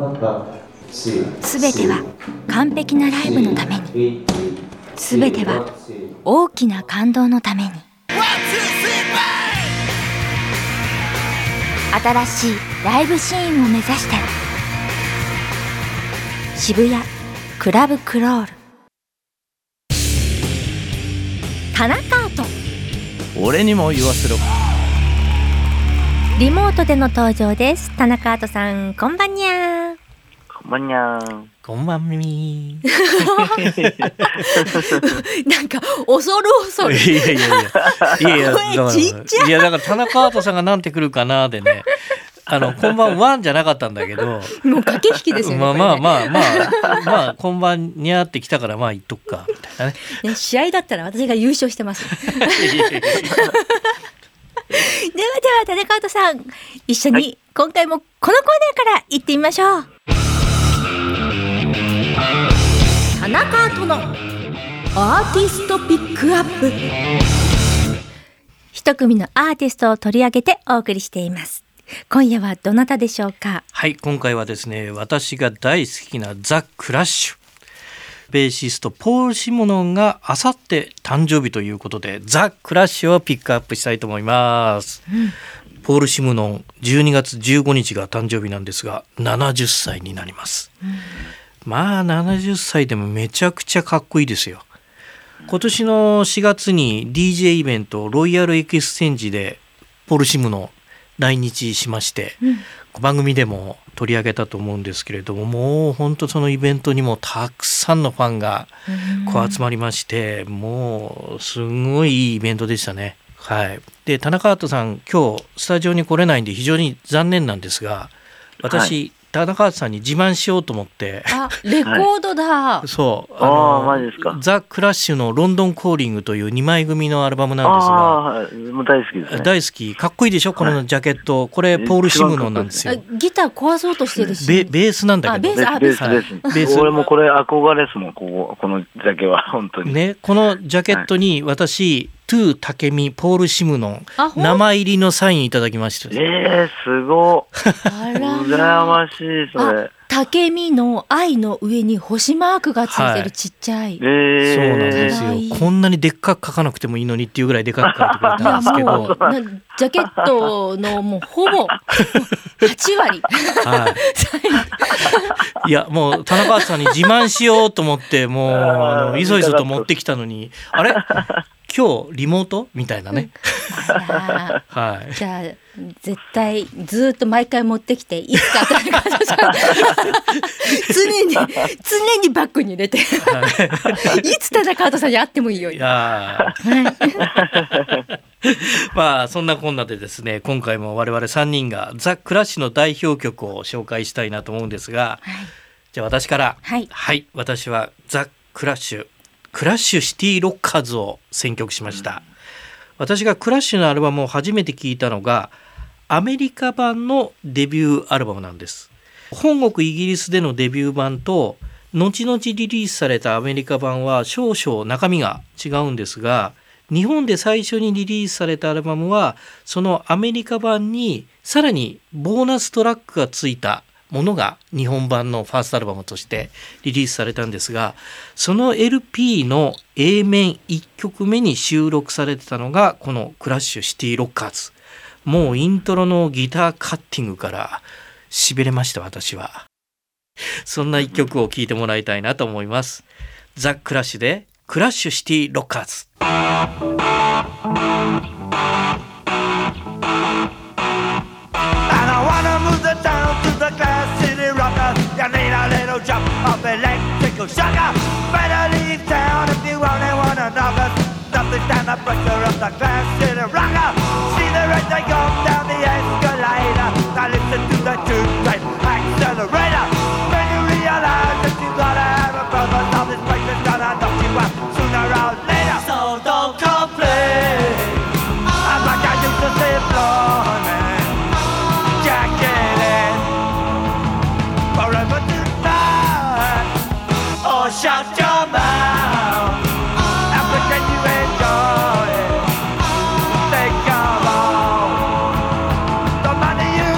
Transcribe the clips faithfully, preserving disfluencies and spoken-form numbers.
すべては完璧なライブのために、すべては大きな感動のために。新しいライブシーンを目指して渋谷クラブクロール。田中アート、 俺にも言わせろ。 リモートでの登場です。田中アートさん、こんばんにゃー。 こんばんにゃー。 こんばんみー。 なんか恐る恐る。 いやいやいやいやいや、 声ちっちゃい。 いやだから田中アートさんがなんてくるかなでね。あのこんばんワンじゃなかったんだけど、 もう駆け引きですよね。 まあまあまあまあまあこんばんにゃーってきたからまあ言っとくかみたいなね。 ね、試合だったら私が優勝してます。ではでは田中アートさん、一緒に今回もこのコーナーから行ってみましょう。田中アートのアーティストピックアップ。一組のアーティストを取り上げてお送りしています。今夜はどなたでしょうか。 はい、今回はですね、私が大好きなザ・クラッシュ、ベーシストポール・シモノンがあさって誕生日ということで、ザ・クラッシュをピックアップしたいと思います、うん、ポール・シモノンじゅうにがつじゅうごにちが誕生日なんですが、ななじゅっさいになります、うん、まあななじゅっさいでもめちゃくちゃかっこいいですよ。今年のしがつに ディージェー イベントロイヤルエクスチェンジでポール・シモノン来日しまして、うん、番組でも取り上げたと思うんですけれども、もう本当そのイベントにもたくさんのファンがこう集まりまして、うん、もうすごいいいイベントでしたね。はい。で田中アートさん、今日スタジオに来れないんで非常に残念なんですが、私、はい、田中アートさんに自慢しようと思って。 あ、レコードだ、はい、 そうあのあマジですか。 ザ・クラッシュのロンドンコーリングというにまい組のアルバムなんですが、 あもう大好きですね。 大好き。かっこいいでしょこのジャケット、はい、これポール・シムノンなんですよ。 ギター壊そうとしてるし、 ベ, ベースなんだけど、 ベース、あ、ベース、 ベース、ベース。俺もこれ憧れですもん、こここのジャケは本当にね。このジャケットに私、トゥータケミポール・シムノン名前入りのサインいただきました。 えー、すごい。羨ましい。それタケミの愛の上に星マークがついてる、ちっちゃい、 はい、えー、そうなんですよ。こんなにでっかく書かなくてもいいのにっていうぐらいでかく書いてくれたんですけど、 ジャケットのもうほぼはちわり、はい、 いやもう田中さんに自慢しようと思ってもうあのいそいそと持ってきたのに、あれ今日リモートみたいなね、はい、 じゃあ絶対ずっと毎回持ってきて、いつか田中さん常に常にバッグに入れて、はい、いつ田中アートさんに会ってもいいように。いやまあそんなこんなでですね、今回も我々さんにんがザ・クラッシュの代表曲を紹介したいなと思うんですが、はい、じゃあ私から、はい、はい、私はザ・クラッシュクラッシュシティロッカーズを選曲しました、うん、私がクラッシュのアルバムを初めて聴いたのがアメリカ版のデビューアルバムなんです。本国イギリスでのデビュー版と後々リリースされたアメリカ版は少々中身が違うんですが、日本で最初にリリースされたアルバムはそのアメリカ版にさらにボーナストラックがついたものが日本版のファーストアルバムとしてリリースされたんですが、その エルピー の A 面いっきょくめに収録されてたのがこのクラッシュシティロッカーズ。もうイントロのギターカッティングからしびれました。私はそんないっきょくを聴いてもらいたいなと思います。ザ・クラッシュでクラッシュシティロッカーズ。 You need a little drop of electrical sugar. Better leave town if you only want to knock us. Nothing stand the pressure of the class in a rocker. See the red they go down the escalator. Now listen to the two-train accelerator. When you realize that you gotta have a purpose, all this place is gonna knock you out sooner or later. So don't complain. I'm like I used to say, Florman. Jacket in. Forever tonight, or shut your mouth. And pretend you enjoy it. Think of all the money you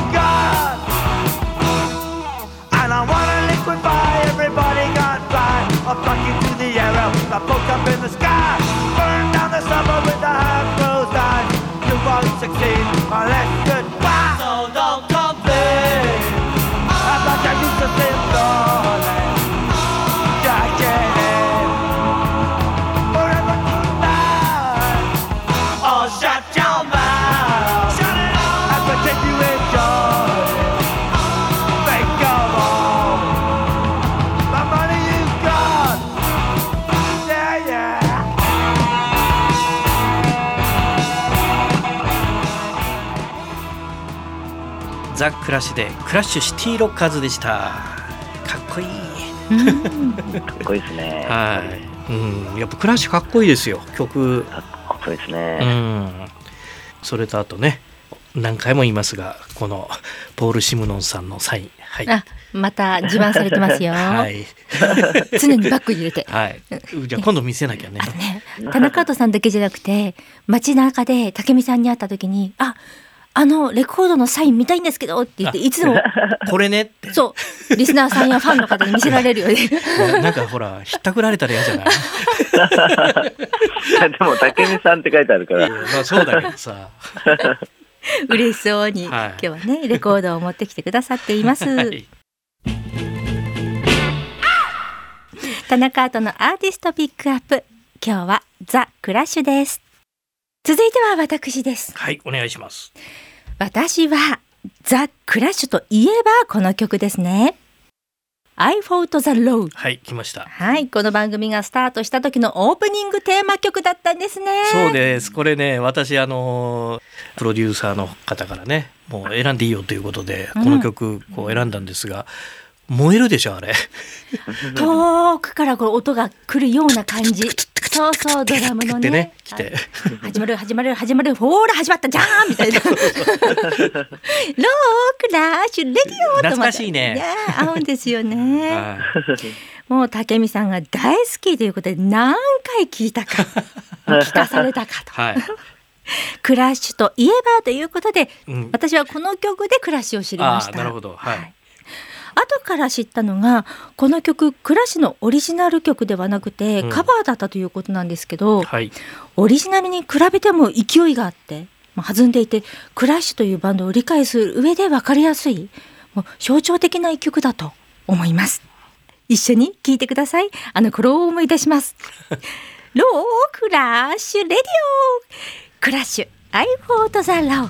ザ・クラッシュでクラッシュシティロッカーズでした。かっこいい。 かっこいいですね。 はい、うん、やっぱクラッシュかっこいいですよ、曲。 かっこいいですね。 うん、それとあとね、何回も言いますが、このポール・シムノンさんのサイン、はい、 あ、また自慢されてますよ。はい、常にバッグに入れて、 はい、じゃあ今度見せなきゃね。 ね、田中跡さんだけじゃなくて、街中で武美さんに会った時に、あ、あのレコードのサイン見たいんですけどって言って、いつもこれねって、 そうリスナーさんやファンの方に見せられるよね。 なんかほら、ひったくられたら嫌じゃない。 でも武美さんって書いてあるから、 まあそうだけどさ。 嬉しそうに、はい、今日はねレコードを持ってきてくださっています。はい、田中跡のアーティストピックアップ、今日はザ・クラッシュです。続いては私です。 はい、お願いします。 私はザ・クラッシュといえばこの曲ですね。I Fought the Law。 はい、来ました。 はい、この番組がスタートした時のオープニングテーマ曲だったんですね。 そうです。これね、私あのプロデューサーの方からね、もう選んでいいよということで、この曲こう選んだんですが、うん、燃えるでしょあれ。 遠くからこう音が来るような感じ。そうそう、ドラムの ね, ね来て始まる始まる始まる、ほーら始まったじゃーんみたいな。ロークラッシュレディオと懐かしいね。 合うんですよね。はい、もう武美さんが大好きということで何回聞いたか聞かされたかと。はい、クラッシュといえばということで、うん、私はこの曲でクラッシュを知りました。 あ、なるほど。はい、はい、 後から知ったのが、この曲クラッシュのオリジナル曲ではなくて、うん、カバーだったということなんですけど、はい、オリジナルに比べても勢いがあって、まあ、弾んでいて、クラッシュというバンドを理解する上で分かりやすい、もう象徴的な一曲だと思います。一緒に聴いてください。あの頃を思い出します。ロークラッシュレディオ、クラッシュ I Fought the Law。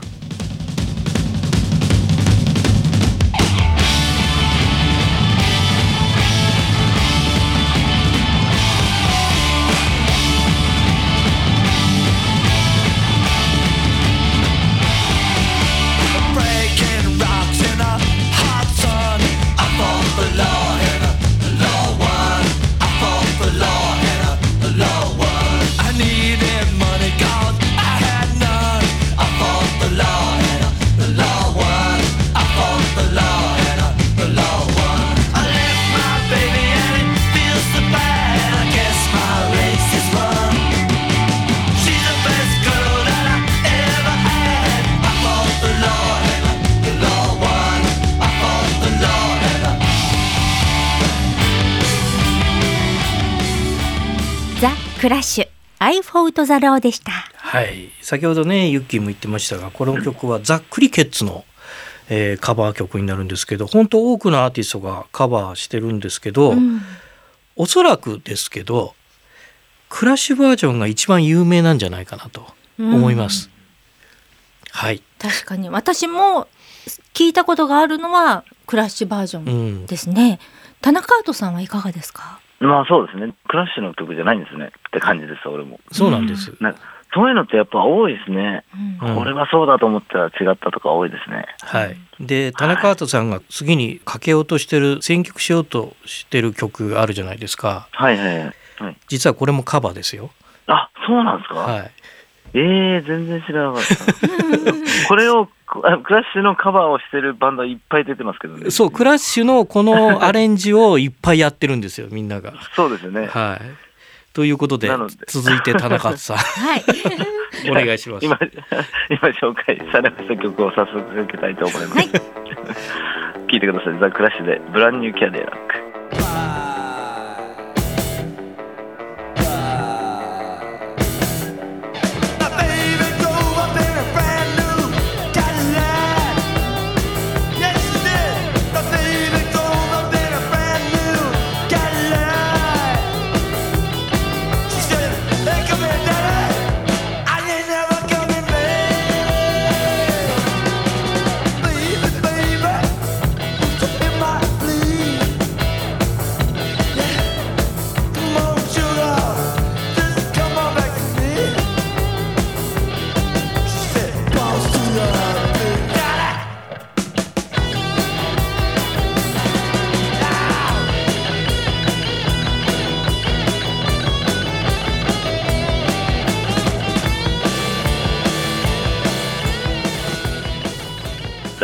クラッシュ I Fought the Law でした。 はい、先ほどねユッキーも言ってましたが、この曲はザ・クリケッツの、えー、カバー曲になるんですけど、本当多くのアーティストがカバーしてるんですけど、うん、おそらくですけどクラッシュバージョンが一番有名なんじゃないかなと思います。うん、はい、 確かに私も聞いたことがあるのはクラッシュバージョンですね。うん、田中跡さんはいかがですか？ まあそうですね、クラッシュの曲じゃないんですねって感じです。俺もそうなんです、 うん、そういうのってやっぱ多いですね。うん、これはそうだと思ったら違ったとか多いですね。 はい、で田中跡さんが次にかけようとしてる、選曲しようとしてる曲あるじゃないですか。 はいはいはい、はい、 実はこれもカバーですよ。 あ、そうなんですか。はい、えー、全然知らなかったこれをクラッシュのカバーをしてるバンドいっぱい出てますけどね。 そう、クラッシュのこのアレンジをいっぱいやってるんみんなみんなが。 そうですね。 はい。ということで続いて田中さんはいお願いします。 今今紹介されました曲を早速受けたいと思います。はい、聞いてください。ザ・クラッシュでブランニューキャデラック。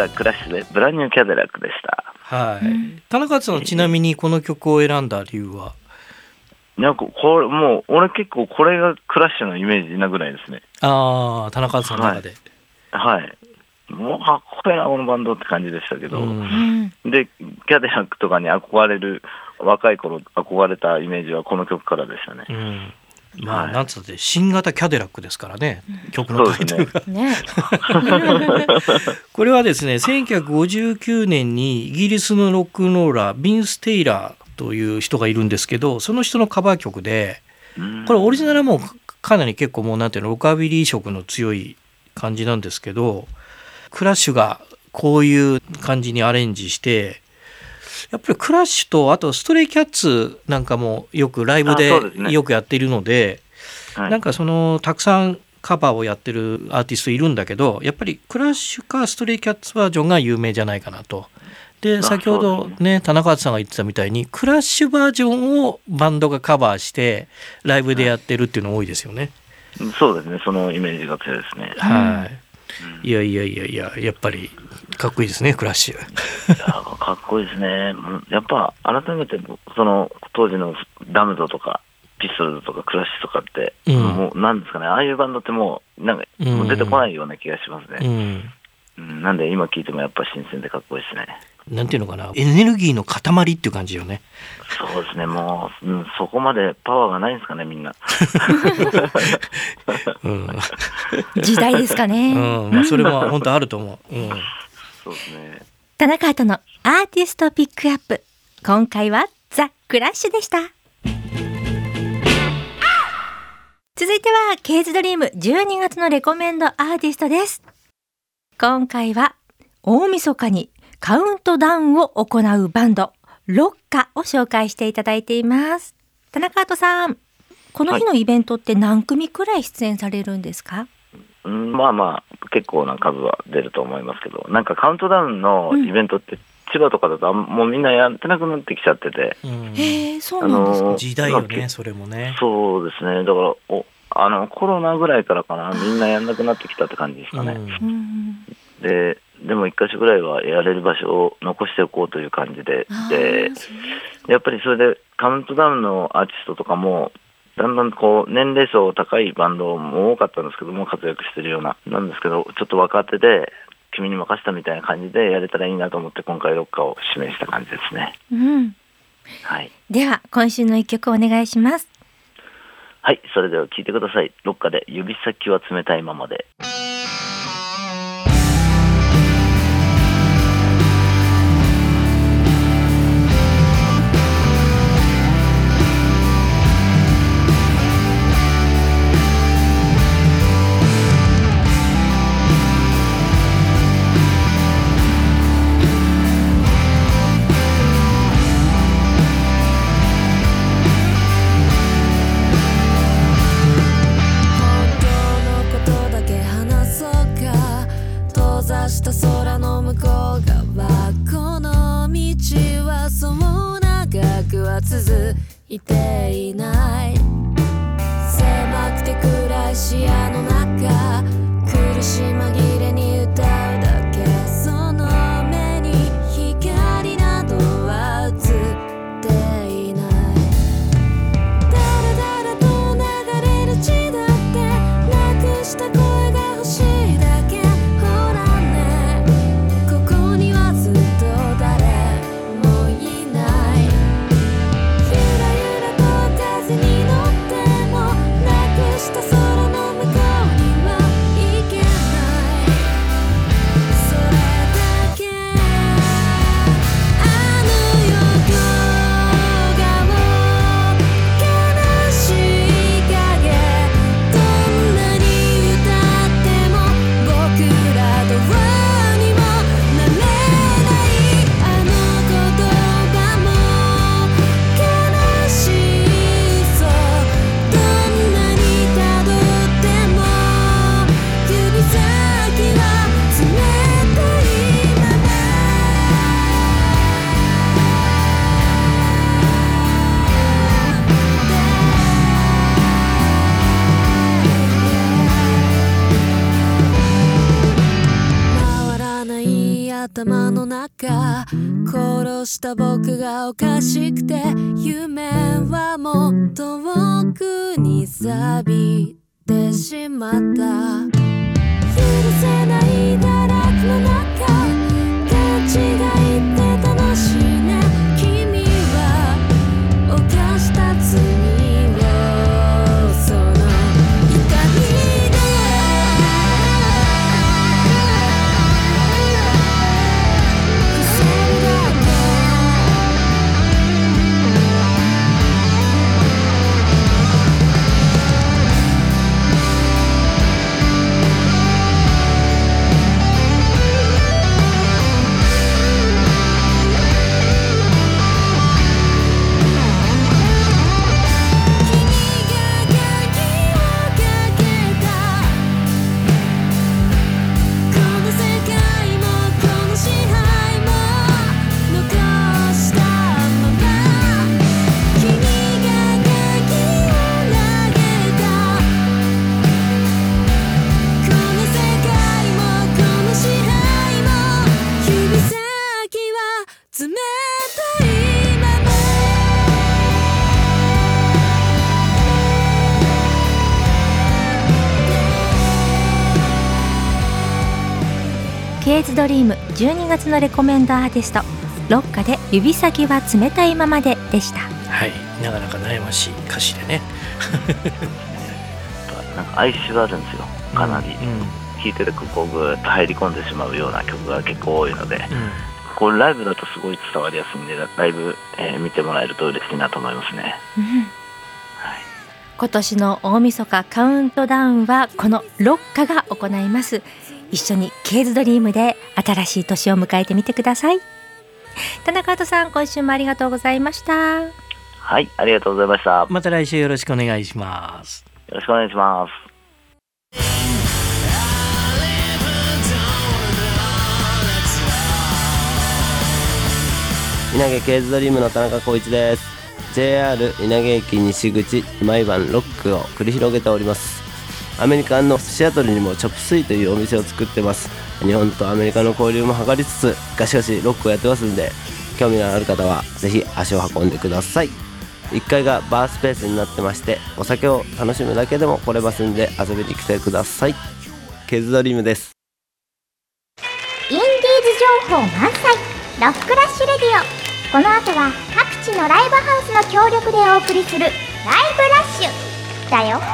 ザ・クラッシュでブランニューキャデラックでした。 はい、うん、田中さんちなみにこの曲を選んだ理由は？ なんかこれもう俺結構これがクラッシュのイメージなぐらいですね。 ああ、田中さんの中で、 はい、はい、もうかっこいいなこのバンドって感じでしたけど、うん、でキャデラックとかに憧れる若い頃憧れたイメージはこの曲からでしたね。うん、 まあ、はい、なんつって新型キャデラックですからね、うん、曲のタイトルが、ね、これはですねせんきゅうひゃくごじゅうきゅうねんにイギリスのロックンローラービンス・テイラーという人がいるんですけど、その人のカバー曲で、これオリジナルはもうかなり結構もうなんていうのロカビリー色の強い感じなんですけど、クラッシュがこういう感じにアレンジして、やっぱりクラッシュとあとストレイキャッツなんかもよくライブでよくやっているので、はい、なんかそのたくさんカバーをやってるアーティストいるんだけど、やっぱりクラッシュかストレイキャッツバージョンが有名じゃないかなと。で先ほどね田中さんが言ってたみたいにクラッシュバージョンをバンドがカバーしてライブでやってるっていうの多いですよね。 そうですね、そのイメージが強いですね。 はい、うん、いやいやいやいややっぱりかっこいいですねクラッシュ。 いやかっこいいですね。やっぱ改めてその当時のダムドとかピストルズとかクラッシュとかって、うん、もうなんですかね、ああいうバンドってもうなんかもう出てこないような気がしますね。うんうん、なんで今聴いてもやっぱ新鮮でかっこいいですね。 なんていうのかな、エネルギーの塊っていう感じよね。 そうですね、もう、うん、そこまでパワーがないんですかねみんな、 うん、時代ですかね、 うんまあ、それも本当あると思う、うん、 そうですね。 田中アートのアーティストピックアップ、今回はザ・クラッシュでした。続いてはケイズドリームじゅうにがつのレコメンドアーティストです。今回は大晦日にカウントダウンを行うバンドロッカを紹介していただいています。田中アートさん、この日のイベントって何組くらい出演されるんですか？ うん、まあまあ結構な数は出ると思いますけど、なんかカウントダウンのイベントって千葉とかだともうみんなやってなくなってきちゃってて、 うん、へえ、そうなんですか。 時代よね、それもね。 そうですね、だからおあのコロナぐらいからかな、みんなやんなくなってきたって感じですかね、うん、ででも一箇所ぐらいはやれる場所を残しておこうという感じで、でやっぱりそれでカウントダウンのアーティストとかもだんだんこう年齢層高いバンドも多かったんですけども、活躍してるようななんですけど、ちょっと若手で君に任せたみたいな感じでやれたらいいなと思って今回ロッカーを指名した感じですね、うんはい、では今週の一曲お願いします。 はい、それでは聴いてください。ロッカで指先は冷たいままで。 空の向こう側、この道はそう長くは続いていない。狭くて暗い視野の中、苦し紛れに歌うだけ、その目に光などは映っていない。だらだらと流れる血だってなくした声が欲しいだけ。「 か殺した僕がおかしくて夢はもっと遠くに錆びてしまった許せない堕落の中勘違いって楽しいね君は犯した罪をその痛みで防ぐだけケーズドリームじゅうにがつのレコメンドアーティストロッカで指先は冷たいままででした。 はい、なかなか悩ましい歌詞でねなんか哀愁があるんですよかなり、うんうん、聴いててこうぐーっと入り込んでしまうような曲が結構多いので、うん、これライブだとすごい伝わりやすいんでライブ、えー、見てもらえると嬉しいなと思いますね、うんはい、 今年の大晦日カウントダウンはこのロッカが行います。一緒にケーズドリームで新しい年を迎えてみてください。田中鳩さん、今週もありがとうございました。 はい、ありがとうございました。 また来週よろしくお願いします。 よろしくお願いします。 稲毛ケーズドリームの田中浩一です。 ジェイアール 稲毛駅西口毎晩ロックを繰り広げております。アメリカのシアトルにもチョップスイというお店を作ってます。日本とアメリカの交流も図りつつガシガシロックをやってますんで、興味のある方はぜひ足を運んでください。いっかいがバースペースになってまして、お酒を楽しむだけでも来れますんで遊びに来てください。ケーズドリームです。 インディーズ情報満載ロックラッシュレディオ。この後は各地のライブハウスの協力でお送りするライブラッシュだよ。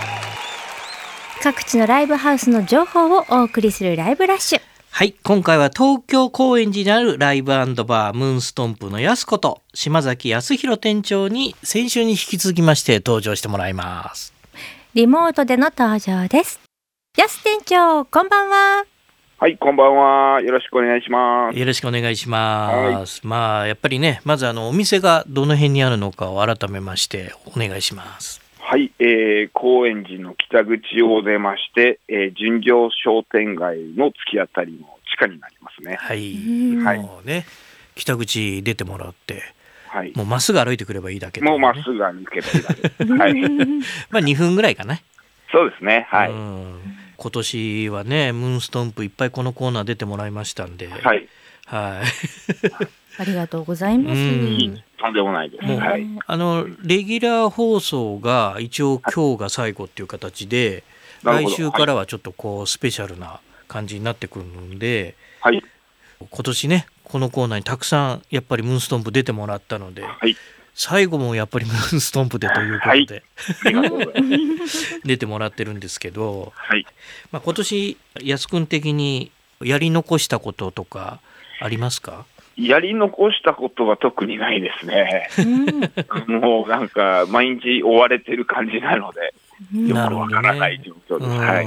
各地のライブハウスの情報をお送りするライブラッシュ。 はい、今回は東京高円寺にあるライブ&バームーンストンプのやすこと島崎康弘店長に先週に引き続きまして登場してもらいます。 リモートでの登場です。やす店長、こんばんは。 はい、こんばんは。よろしくお願いします。 よろしくお願いします。はい、まあやっぱりね、まずあのお店がどの辺にあるのかを改めましてお願いします。 はい、えー、高円寺の北口を出まして、えー、純情商店街の突き当たりの地下になりますね。 はい、はい、もうね、北口出てもらって、はい、もうまっすぐ歩いてくればいいだけ、ね、 もうまっすぐ歩けばいいだけはい、 まあにふんぐらいかな。 そうですね、はい、 うん今年はねムーンストンプいっぱいこのコーナー出てもらいましたんで、はい、はい、 ありがとうございます。 とんでもないです。 はい、あのレギュラー放送が一応今日が最後っていう形で、はい、来週からはちょっとこうスペシャルな感じになってくるので、はい、今年ねこのコーナーにたくさんやっぱりムーンストンプ出てもらったので、はい、最後もやっぱりムーンストンプでということで、はい、出てもらってるんですけど、はいまあ、今年安くん的にやり残したこととかありますか？ やり残したことは特にないですね。もうなんか毎日追われてる感じなので、よくわからない状況です。はい。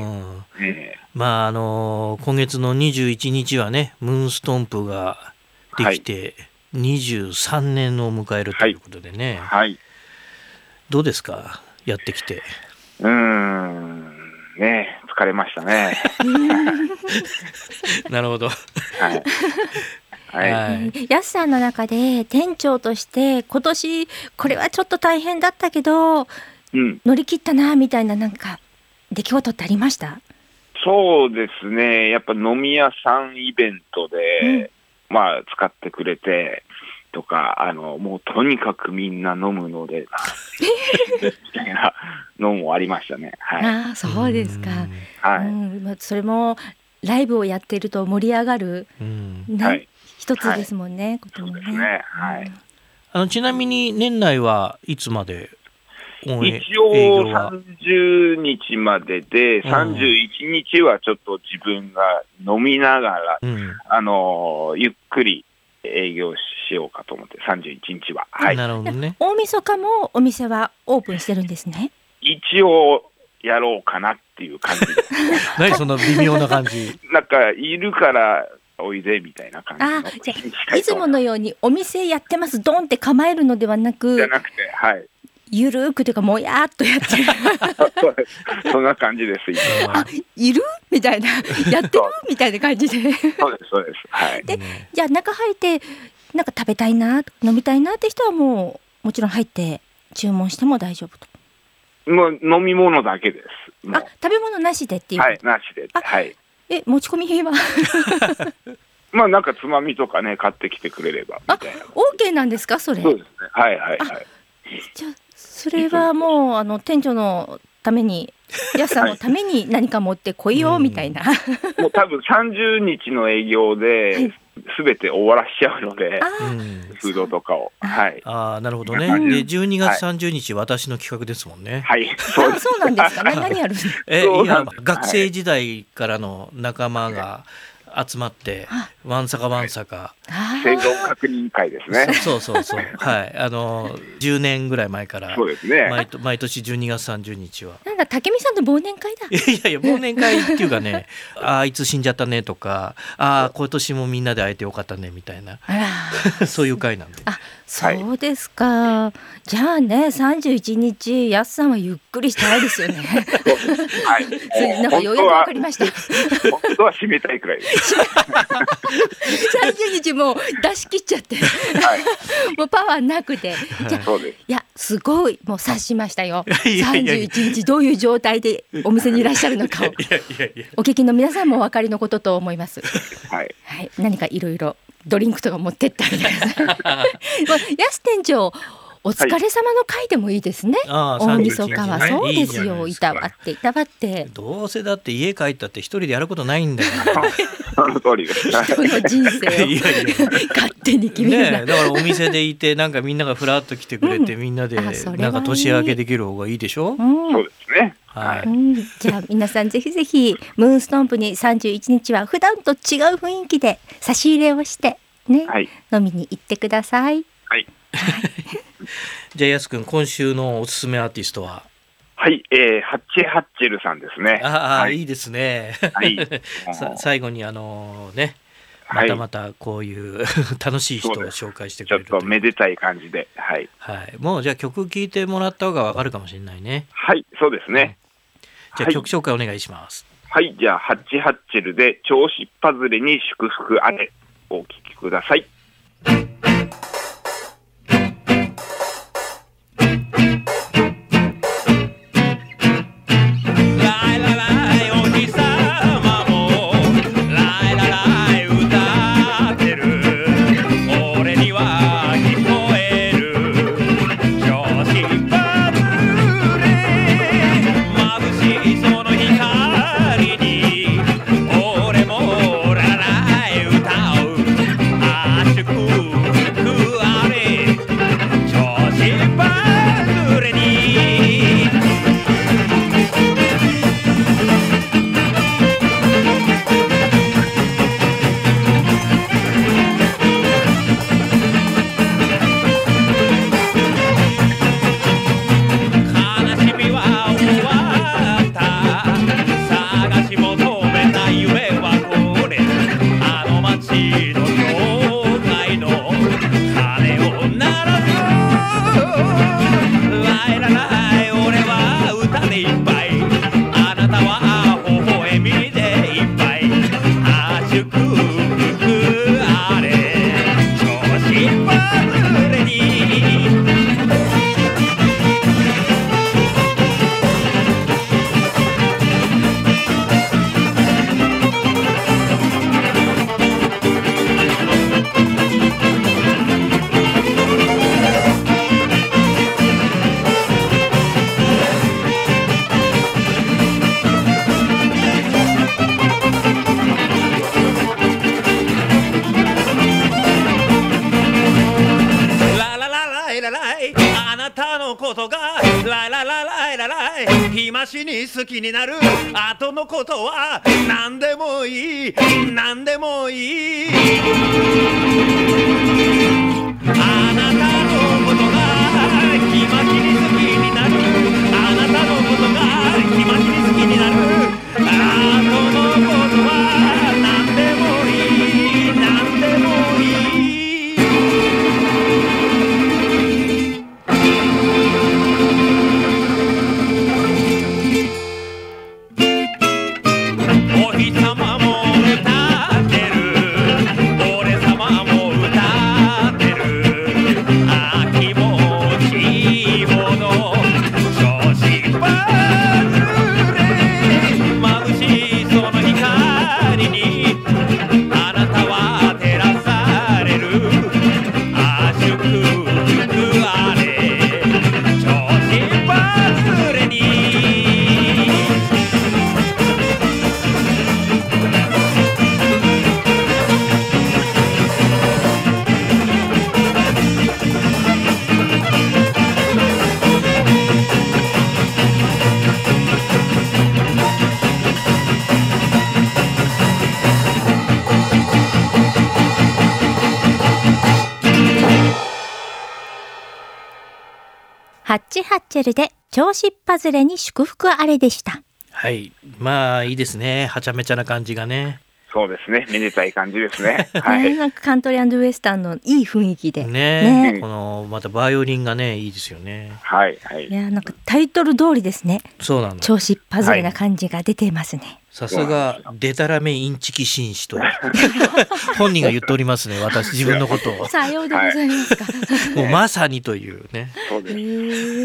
ね、まああのー、今月のにじゅういちにちはね、ムーンストンプができてにじゅうさんねんを迎えるということでね。はい。はい、どうですか？やってきて。 うーん。ね、疲れましたね。 なるほど。はい。 はい、やすさんの中で店長として今年これはちょっと大変だったけど、うん、乗り切ったなみたいななんか出来事ってありました？ そうですね、やっぱ飲み屋さんイベントで、 まあ、使ってくれてとか、あのもうとにかくみんな飲むのでみたいなのもありましたね。はい、 あ、そうですか。 はい、 うん、それもライブをやっていると盛り上がる、 うんね、 はい、 一つですもんね。 はい、そうですね。はい、 あのちなみに年内はいつまで一応さんじゅうにちまでで、さんじゅういちにちはちょっと自分が飲みながら、うん、あのゆっくり営業しようかと思って、さんじゅういちにちは、はい、 なるほどね。 大晦日もお店はオープンしてるんですね。 一応やろうかなっていう感じです。 何その微妙な感じ。 なんかいるからおいでみたいな感じの。 あ、じゃあいつものようにお店やってますドンって構えるのではなく、 じゃなくて、はい、 ゆるくというかもやっとやってるそんな感じです。 あ、いるみたいな、やってるみたいな感じで。 そうですそうです。はい。 で、じゃあ中入ってなんか食べたいな、飲みたいなって人はもうもちろん入って注文しても大丈夫と。 もう飲み物だけです。 あ、食べ物なしでっていう。 はい、なしで。はい。 え、持ち込み品はまあなんかつまみとかね買ってきてくれればみたいな。 あ、OK なんですかそれ。 そうですね。はいはいはい。 じゃあそれはもうあの店長のために、やすさんのために何か持ってこいよみたいな。 もう多分さんじゅうにちの営業で、すべて終わらしちゃうので、フードとかを。はい。 ああ、なるほどね。で、じゅうにがつさんじゅうにち、はい、私の企画ですもんね。 はい。 そう、そうなんですか。何やるんですか。 え、いや、学生時代からの仲間が集まって、わんさかわんさか。 生存確認会ですね。 そうそうそう。はい。あのじゅうねんぐらい前から。 そうですね。 毎, 毎年じゅうにがつさんじゅうにちは。 なんだ、武見さんの忘年会だ。 いやいや、忘年会っていうかね、あ, あいつ死んじゃったねとか、ああ今年もみんなで会えてよかったねみたいな、そういう会なんで。 あ、そうですか。はい、じゃあね、さんじゅういちにちやすさんはゆっくりしたいですよね。はい。なんかようやくわかりました。 本当は締めたいくらいです。 さんじゅうにちもう出し切っちゃって、はい、もうパワーなくて、じゃあ、いやすごいもう察しましたよ。さんじゅういちにちどういう状態でお店にいらっしゃるのかをお聞きの皆さんもお分かりのことと思います。はい、はい、何かいろいろドリンクとか持ってってあげてください。やす店長、お疲れ様の会でもいいですね。はい、大晦日はそうですよ。いたわっていたわって。 どうせだって家帰ったって一人でやることないんだよ。 その通りです。 人の人生をいやいや勝手に決めるな、 ね、だからお店でいてなんかみんながフラッと来てくれて、うん、みんなでなんか年明けできる方がいいでしょ。 うん、そうですね。 はい、うん、じゃあ皆さんぜひぜひムーンストンプにさんじゅういちにちは普段と違う雰囲気で差し入れをしてね、はい、飲みに行ってください。 はい。 じゃあやすくん、今週のおすすめアーティストは。 はい、えー、ハッチェハッチェルさんですね。 ああ、 はい、 いいですね。はい。さ最後にあのー、ね、またまたこういう楽しい人を紹介してくれるちょっとめでたい感じで、はい。 はい。もうじゃあ曲聴いてもらった方がわかるかもしれないね。 はい、そうですね。 じゃあ曲紹介お願いします。 はい、はい、じゃあハッチハッチェルで調子パズレに祝福あれお聴きください。Cool. たのことがライライライライライライ日増しに好きになる後のことは何でもいい何でもいいあなたのことが日増しに好きになるあなたのことが日増しに好きになる後のことは何でもいい何でもいいお日様も歌ってる俺様も歌ってるああ気持ちいいほど調子ばずれ眩しいその光にあなたは照らされるああ祝福あれ調子ばずれにハッチハッチェルで調子パズレに祝福あれでした。 はい、まあいいですね。はちゃめちゃな感じがね。 そうですね、めでたい感じですね。はい、 ね、なんかカントリー&ウエスタンのいい雰囲気でね、 ね、 このまたバイオリンがねいいですよね。 はいはい。 いや、なんかタイトル通りですね。 そうなの。 調子パズレな感じが出ていますね。 さすがデタラメインチキ紳士と本人が言っておりますね。私自分のことを。 さようでございますか。 もうまさにというね。 そうです。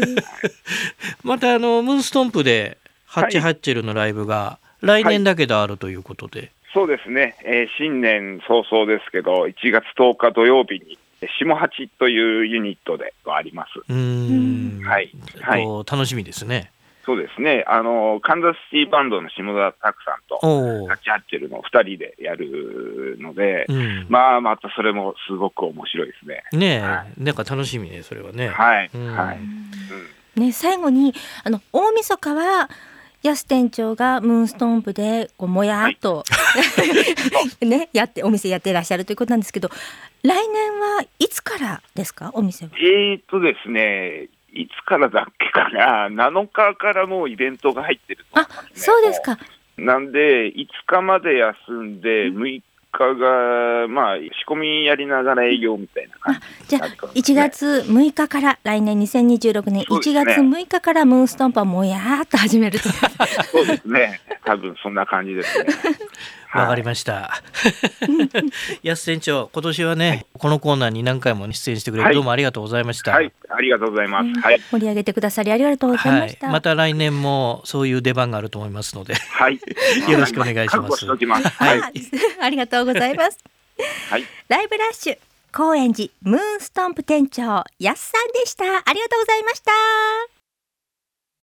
またあのムーンストンプでハッチハッチェルのライブが来年だけであるということで。 はい、そうですね、えー、新年早々ですけどいちがつとおか土曜日に下八というユニットであります。 うーん、 はい、はい、 楽しみですね。 そうですね、あのカンザスシティバンドの下田拓さんとハッチハッチェルのふたりでやるので、うん、まあまたそれもすごく面白いですね。 ねえ、 はい、 なんか楽しみねそれはね。 はい、 うん、 はい、 うん、ね、最後にあの大晦日は安店長がムーンストンプでこうもやっと、はい、ね、やってお店やってらっしゃるということなんですけど、来年はいつからですか、お店は。 えーっとですね、いつからだっけかな、なのかからもうイベントが入ってると思いますね。 あ、そうですか。 なんでいつかまで休んでむいかが、まあ、仕込みやりながら営業みたいな感じ、ね、 じゃあいちがつむいかから来年にせんにじゅうろくねんいちがつむいかからムーンストンプはもやーっと始めるというそうですね、多分そんな感じですね。 わかりました。安店長、今年はね、はい、このコーナーに何回も出演してくれて、はい、どうもありがとうございました。 はい、ありがとうございます。はい、 盛り上げてくださりありがとうございました。 はい、また来年もそういう出番があると思いますので、 はい、 よろしくお願いします。 覚悟しておきます。はい、 ありがとうございます。 はい、 ライブラッシュ高円寺ムーンストンプ店長安さんでした。ありがとうございました。